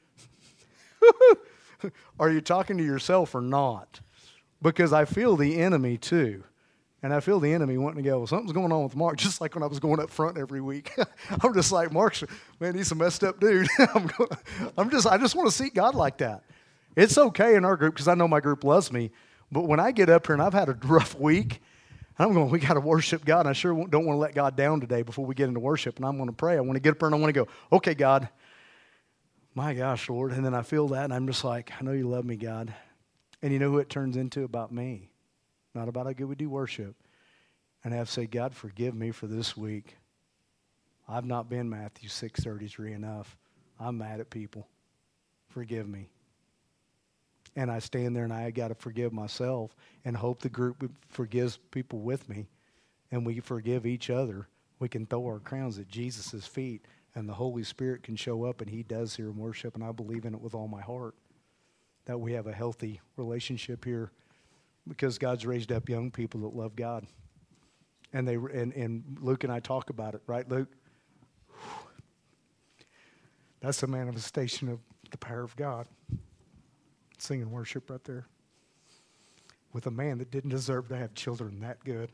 Are you talking to yourself or not? Because I feel the enemy too. And I feel the enemy wanting to go, well, something's going on with Mark, just like when I was going up front every week. I'm just like, Mark's, man, he's a messed up dude. I'm, going, I'm just, I just want to see God like that. It's okay in our group because I know my group loves me. But when I get up here and I've had a rough week, I'm going, we got to worship God. And I sure don't want to let God down today before we get into worship. And I'm going to pray. I want to get up here and I want to go, okay, God, my gosh, Lord. And then I feel that and I'm just like, I know you love me, God. And you know who it turns into? About me. Not about how good we do worship. And I have to say, God, forgive me for this week. I've not been Matthew six thirty-three enough. I'm mad at people. Forgive me. And I stand there and I got to forgive myself and hope the group forgives people with me. And we forgive each other. We can throw our crowns at Jesus' feet and the Holy Spirit can show up and he does here in worship. And I believe in it with all my heart that we have a healthy relationship here. Because God's raised up young people that love God. And they and, and Luke and I talk about it, right, Luke? That's a manifestation of the power of God. Singing worship right there. With a man that didn't deserve to have children that good.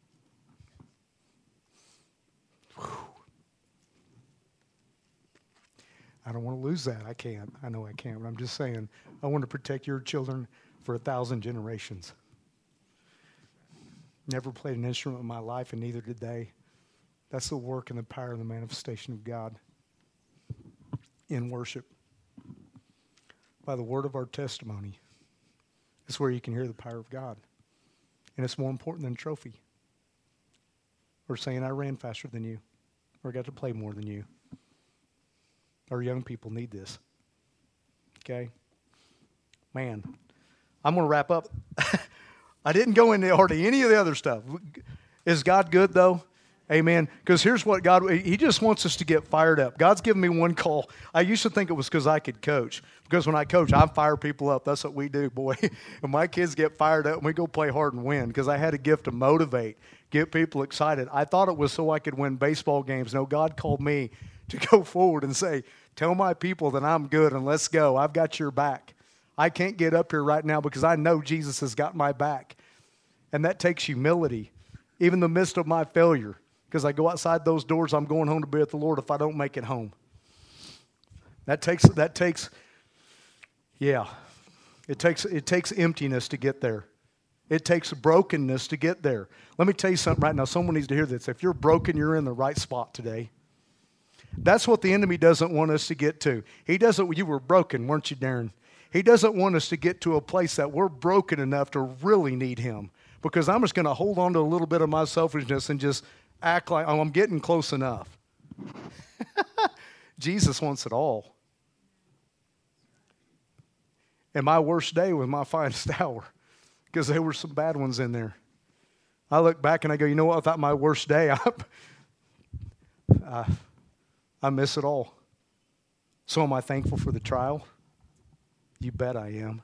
Whew. I don't want to lose that. I can't. I know I can't, but I'm just saying, I want to protect your children for a thousand generations. Never played an instrument in my life, and neither did they. That's the work and the power and the manifestation of God in worship. By the word of our testimony. It's where you can hear the power of God. And it's more important than a trophy. Or saying I ran faster than you. Or I got to play more than you. Our young people need this. Okay? Man, I'm going to wrap up. I didn't go into hardly any of the other stuff. Is God good, though? Amen. Because here's what God, He just wants us to get fired up. God's given me one call. I used to think it was because I could coach. Because when I coach, I fire people up. That's what we do, boy. And my kids get fired up, and we go play hard and win. Because I had a gift to motivate, get people excited. I thought it was so I could win baseball games. No, God called me to go forward and say, tell my people that I'm good and let's go. I've got your back. I can't get up here right now because I know Jesus has got my back. And that takes humility, even in the midst of my failure. Because I go outside those doors, I'm going home to be with the Lord if I don't make it home. That takes, that takes, yeah, it takes, it takes emptiness to get there. It takes brokenness to get there. Let me tell you something right now. Someone needs to hear this. If you're broken, you're in the right spot today. That's what the enemy doesn't want us to get to. He doesn't, you were broken, weren't you, Darren? He doesn't want us to get to a place that we're broken enough to really need Him. Because I'm just going to hold on to a little bit of my selfishness and just act like, oh, I'm getting close enough. Jesus wants it all. And my worst day was my finest hour. Because there were some bad ones in there. I look back and I go, you know what? I thought my worst day, I, I, I miss it all. So am I thankful for the trial? You bet I am.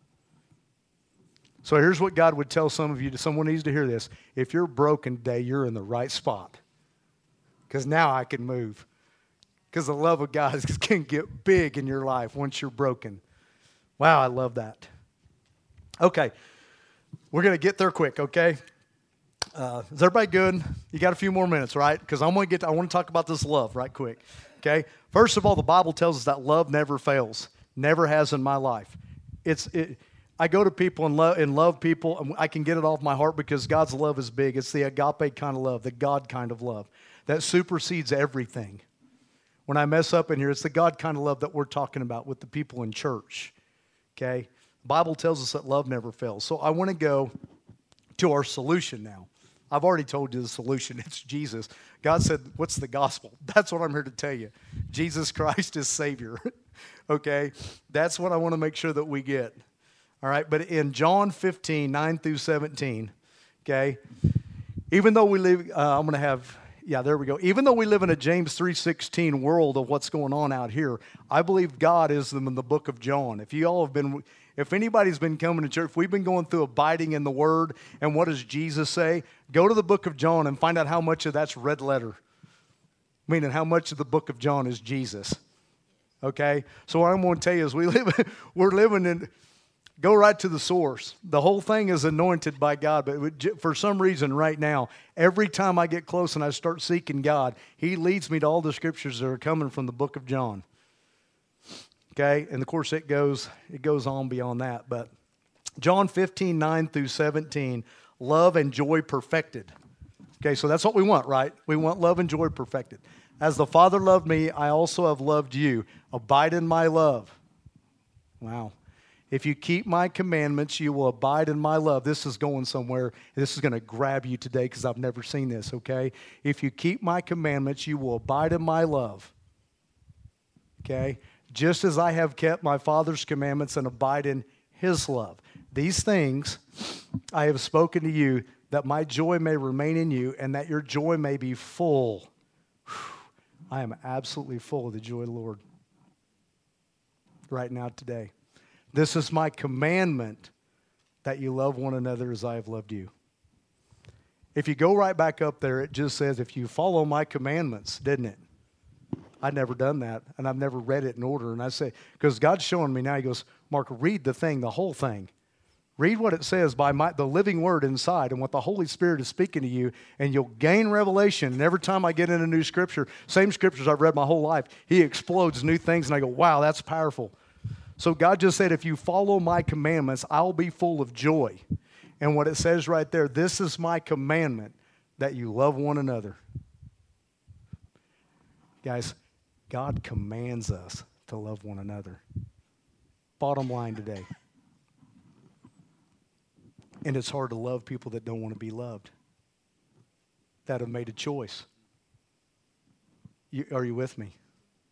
So here's what God would tell some of you. Someone needs to hear this. If you're broken today, you're in the right spot. Because now I can move. Because the love of God can get big in your life once you're broken. Wow, I love that. Okay. We're going to get there quick, okay? Uh, is everybody good? You got a few more minutes, right? Because I want to get. To, I want to talk about this love right quick, okay? First of all, the Bible tells us that love never fails. Never has in my life. It's. It, I go to people and love, and love people, and I can get it off my heart because God's love is big. It's the agape kind of love, the God kind of love that supersedes everything. When I mess up in here, it's the God kind of love that we're talking about with the people in church, okay? The Bible tells us that love never fails. So I want to go to our solution now. I've already told you the solution. It's Jesus. God said, what's the gospel? That's what I'm here to tell you. Jesus Christ is Savior, okay? That's what I want to make sure that we get. All right, but in John fifteen, nine through seventeen, okay, even though we live, uh, I'm going to have, yeah, there we go. Even though we live in a James three sixteen world of what's going on out here, I believe God is them in the book of John. If you all have been, if anybody's been coming to church, if we've been going through abiding in the Word, and what does Jesus say? Go to the book of John and find out how much of that's red letter, meaning how much of the book of John is Jesus, okay? So what I'm going to tell you is we live, we're living in... Go right to the source. The whole thing is anointed by God, but for some reason right now, every time I get close and I start seeking God, He leads me to all the scriptures that are coming from the book of John. Okay? And of course it goes, it goes on beyond that. But John fifteen, nine through seventeen, love and joy perfected. Okay, so that's what we want, right? We want love and joy perfected. As the Father loved me, I also have loved you. Abide in my love. Wow. If you keep my commandments, you will abide in my love. This is going somewhere. This is going to grab you today because I've never seen this, okay? If you keep my commandments, you will abide in my love. Okay? Just as I have kept my Father's commandments and abide in His love. These things I have spoken to you, that my joy may remain in you and that your joy may be full. Whew. I am absolutely full of the joy of the Lord right now today. This is my commandment, that you love one another as I have loved you. If you go right back up there, it just says, if you follow my commandments, didn't it? I'd never done that, and I've never read it in order. And I say, because God's showing me now, he goes, Mark, read the thing, the whole thing. Read what it says by my, the living word inside and what the Holy Spirit is speaking to you, and you'll gain revelation. And every time I get in a new scripture, same scriptures I've read my whole life, he explodes new things, and I go, wow, that's powerful. So God just said, if you follow my commandments, I'll be full of joy. And what it says right there, this is my commandment, that you love one another. Guys, God commands us to love one another. Bottom line today. And it's hard to love people that don't want to be loved, that have made a choice. You, are you with me?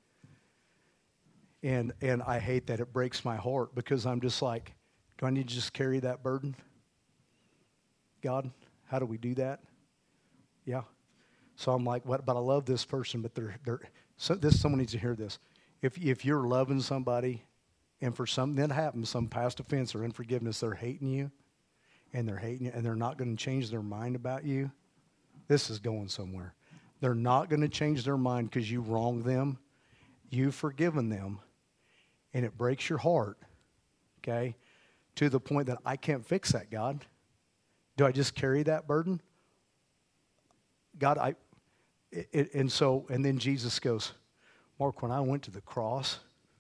And and I hate that. It breaks my heart because I'm just like, do I need to just carry that burden? God, how do we do that? Yeah. So I'm like, what? But I love this person, but they're they're. So this someone needs to hear this. If if you're loving somebody, and for something that happens, some past offense or unforgiveness, they're hating you, and they're hating you, and they're not going to change their mind about you. This is going somewhere. They're not going to change their mind because you wronged them. You've forgiven them, and it breaks your heart. Okay, to the point that I can't fix that. God, do I just carry that burden? God, I. It, it, and so, and then Jesus goes, Mark, when I went to the cross,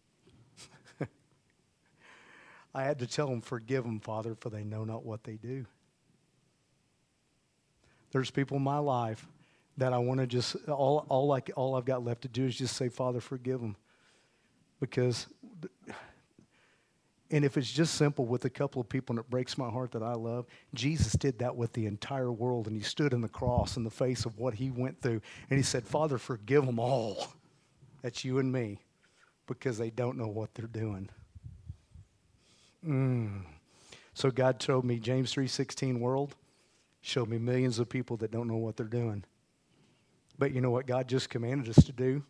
I had to tell them, forgive them, Father, for they know not what they do. There's people in my life that I want to just, all, all, I, all I've got left to do is just say, Father, forgive them. Because, and if it's just simple with a couple of people and it breaks my heart that I love, Jesus did that with the entire world, and he stood on the cross in the face of what he went through, and he said, Father, forgive them all. That's you and me, because they don't know what they're doing. Mm. So God told me, James three sixteen world, showed me millions of people that don't know what they're doing. But you know what God just commanded us to do?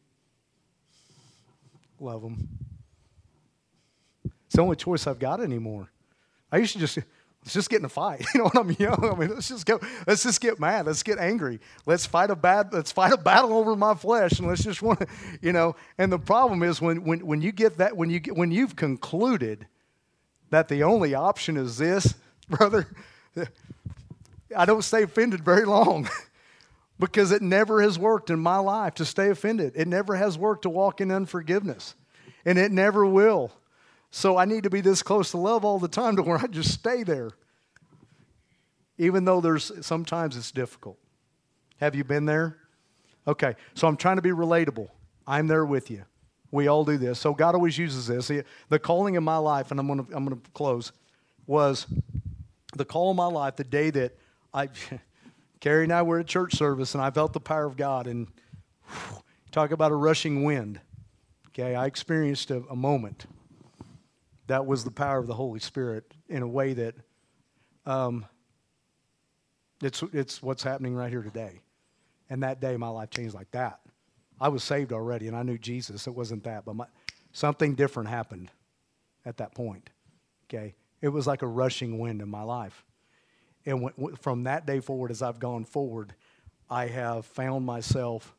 Love them. It's the only choice I've got anymore. I used to just, let's just get in a fight. You know, when I'm young, I mean, let's just go, let's just get mad. Let's get angry. Let's fight a bad, let's fight a battle over my flesh, and let's just want to, you know. And the problem is when when when you get that, when you get, when you've concluded that the only option is this, brother, I don't stay offended very long. Because it never has worked in my life to stay offended. It never has worked to walk in unforgiveness. And it never will. So I need to be this close to love all the time to where I just stay there. Even though there's sometimes it's difficult. Have you been there? Okay, so I'm trying to be relatable. I'm there with you. We all do this. So God always uses this. The calling in my life, and I'm going to I'm going to close, was the call of my life the day that I... Carrie and I were at church service, and I felt the power of God. And whew, talk about a rushing wind. Okay, I experienced a, a moment. That was the power of the Holy Spirit in a way that um, it's it's what's happening right here today. And that day, my life changed like that. I was saved already, and I knew Jesus. It wasn't that, but my, something different happened at that point. Okay, it was like a rushing wind in my life. And w- w- from that day forward, as I've gone forward, I have found myself,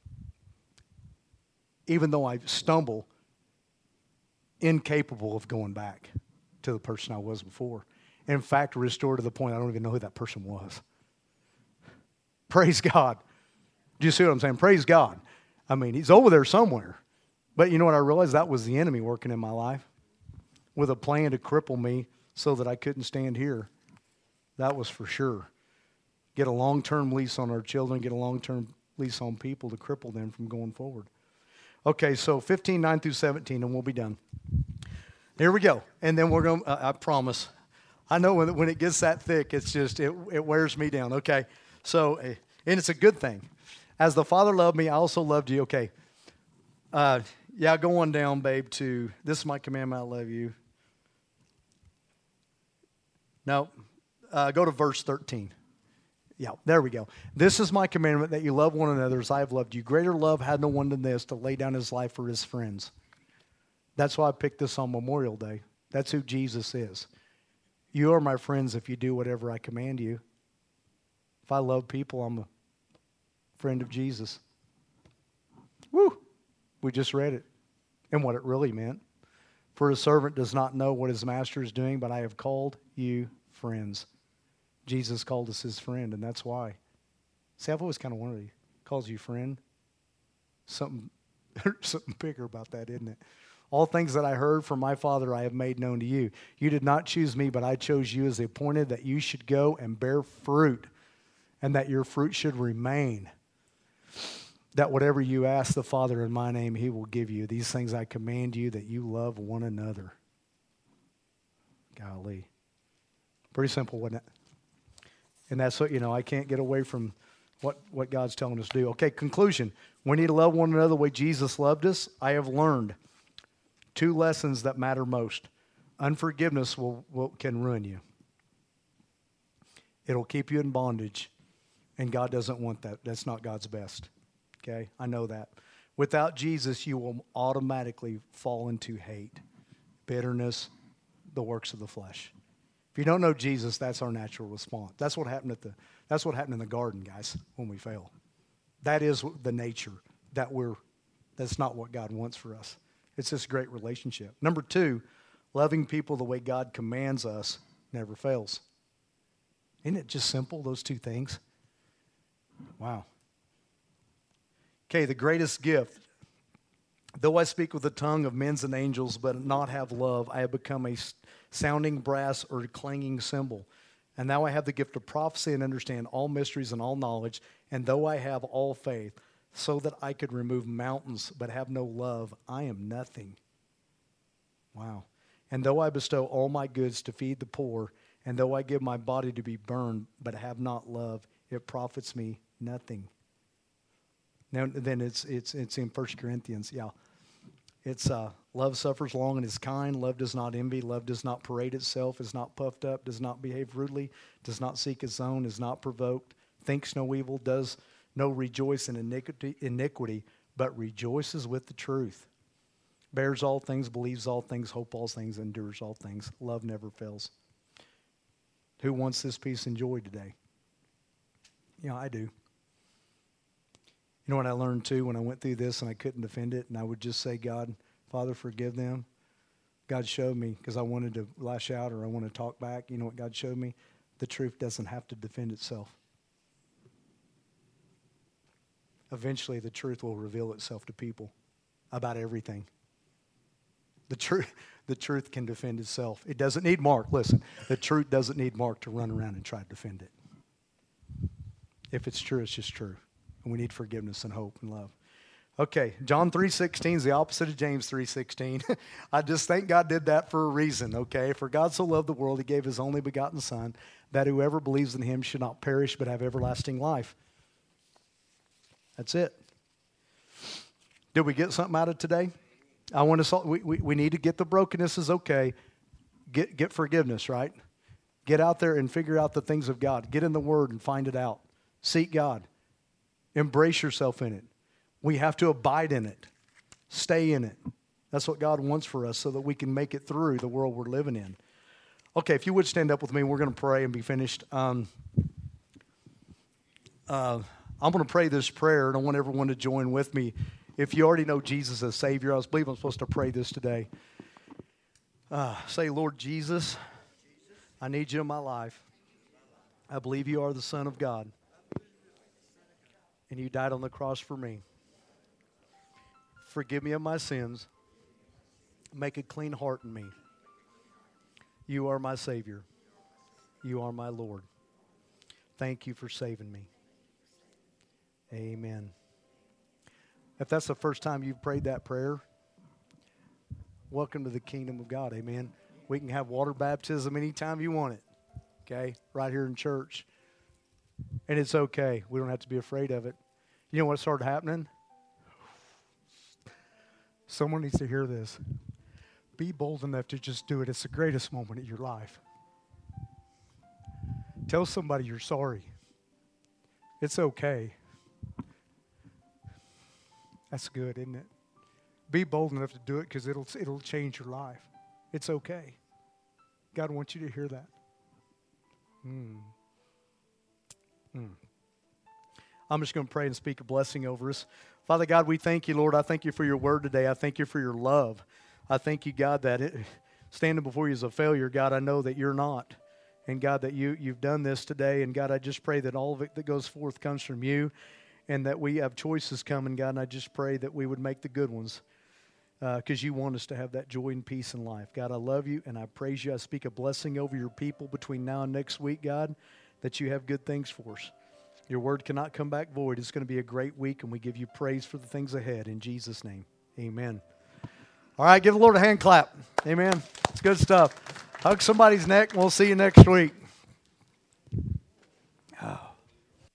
even though I stumble, incapable of going back to the person I was before. In fact, restored to the point I don't even know who that person was. Praise God. Do you see what I'm saying? Praise God. I mean, he's over there somewhere. But you know what I realized? That was the enemy working in my life with a plan to cripple me so that I couldn't stand here. That was for sure. Get a long-term lease on our children, get a long-term lease on people to cripple them from going forward. Okay, so fifteen, nine through seventeen, and we'll be done. Here we go. And then we're going to, uh, I promise. I know when, when it gets that thick, it's just, it, it wears me down. Okay, so, and it's a good thing. As the Father loved me, I also loved you. Okay, uh, yeah, go on down, babe, to, this is my commandment, I love you. No. Uh, go to verse thirteen. Yeah, there we go. This is my commandment, that you love one another as I have loved you. Greater love had no one than this, to lay down his life for his friends. That's why I picked this on Memorial Day. That's who Jesus is. You are my friends if you do whatever I command you. If I love people, I'm a friend of Jesus. Woo! We just read it and what it really meant. For a servant does not know what his master is doing, but I have called you friends. Jesus called us his friend, and that's why. See, I've always kind of wondered, he calls you friend. Something, something bigger about that, isn't it? All things that I heard from my Father I have made known to you. You did not choose me, but I chose you as the appointed that you should go and bear fruit, and that your fruit should remain. That whatever you ask the Father in my name, he will give you. These things I command you, that you love one another. Golly. Pretty simple, wasn't it? And that's what, you know, I can't get away from what, what God's telling us to do. Okay, conclusion. We need to love one another the way Jesus loved us. I have learned two lessons that matter most. Unforgiveness will, will can ruin you. It'll keep you in bondage. And God doesn't want that. That's not God's best. Okay, I know that. Without Jesus, you will automatically fall into hate, bitterness, the works of the flesh. If you don't know Jesus, that's our natural response. That's what happened at the. That's what happened in the garden, guys, when we fail. That is the nature that we're. That's not what God wants for us. It's this great relationship. Number two, loving people the way God commands us never fails. Isn't it just simple, those two things? Wow. Okay, the greatest gift. Though I speak with the tongue of men and angels, but not have love, I have become a sounding brass or a clanging cymbal. And now I have the gift of prophecy and understand all mysteries and all knowledge. And though I have all faith, so that I could remove mountains, but have no love, I am nothing. Wow. And though I bestow all my goods to feed the poor, and though I give my body to be burned, but have not love, it profits me nothing. Now, then it's it's it's in First Corinthians, yeah. It's uh, love suffers long and is kind. Love does not envy. Love does not parade itself, is not puffed up, does not behave rudely, does not seek its own, is not provoked, thinks no evil, does no rejoice in iniquity, iniquity, but rejoices with the truth. Bears all things, believes all things, hopes all things, endures all things. Love never fails. Who wants this peace and joy today? Yeah, I do. You know what I learned too when I went through this and I couldn't defend it, and I would just say, God, Father, forgive them. God showed me, because I wanted to lash out or I wanted to talk back. You know what God showed me? The truth doesn't have to defend itself. Eventually, the truth will reveal itself to people about everything. The truth, the truth can defend itself. It doesn't need Mark. Listen, the truth doesn't need Mark to run around and try to defend it. If it's true, it's just true. And we need forgiveness and hope and love. Okay, John three sixteen is the opposite of James three sixteen. I just think God did that for a reason, okay? For God so loved the world, he gave his only begotten Son, that whoever believes in him should not perish but have everlasting life. That's it. Did we get something out of today? I want to. We, we, we need to get the brokenness is okay. Get get forgiveness, right? Get out there and figure out the things of God. Get in the Word and find it out. Seek God. Embrace yourself in it. We have to abide in it. Stay in it. That's what God wants for us so that we can make it through the world we're living in. Okay, if you would stand up with me, we're going to pray and be finished. Um, uh, I'm going to pray this prayer, and I want everyone to join with me. If you already know Jesus as Savior, I was believe I'm supposed to pray this today. Uh, say, Lord Jesus, I need you in my life. I believe you are the Son of God, and you died on the cross for me. Forgive me of my sins. Make a clean heart in me. You are my Savior. You are my Lord. Thank you for saving me. Amen. If that's the first time you've prayed that prayer, welcome to the kingdom of God. Amen. We can have water baptism anytime you want it. Okay? Right here in church. And it's okay. We don't have to be afraid of it. You know what started happening? Someone needs to hear this. Be bold enough to just do it. It's the greatest moment of your life. Tell somebody you're sorry. It's okay. That's good, isn't it? Be bold enough to do it because it'll it'll change your life. It's okay. God wants you to hear that. Mm. Mm. I'm just going to pray and speak a blessing over us. Father God, we thank you, Lord. I thank you for your word today. I thank you for your love. I thank you, God, that it, standing before you is a failure. God, I know that you're not. And God, that you, you've done this today. And God, I just pray that all of it that goes forth comes from you and that we have choices coming, God. And I just pray that we would make the good ones because uh, you want us to have that joy and peace in life. God, I love you and I praise you. I speak a blessing over your people between now and next week, God, that you have good things for us. Your word cannot come back void. It's going to be a great week, and we give you praise for the things ahead. In Jesus' name, amen. All right, give the Lord a hand clap. Amen. It's good stuff. Hug somebody's neck, and we'll see you next week.